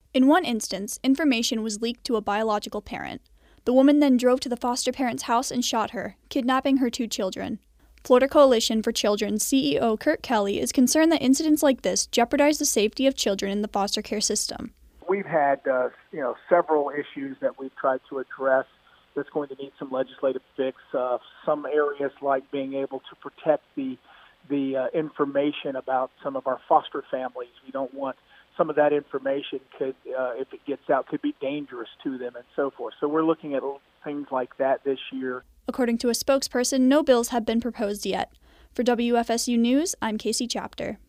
In one instance, information was leaked to a biological parent. The woman then drove to the foster parent's house and shot her, kidnapping her 2 children. Florida Coalition for Children's CEO Kurt Kelly is concerned that incidents like this jeopardize the safety of children in the foster care system. We've had several issues that we've tried to address that's going to need some legislative fix. Some areas like being able to protect the information about some of our foster families. We don't want some of that information could, if it gets out, could be dangerous to them and so forth. So we're looking at things like that this year. According to a spokesperson, no bills have been proposed yet. For WFSU News, I'm Casey Chapter.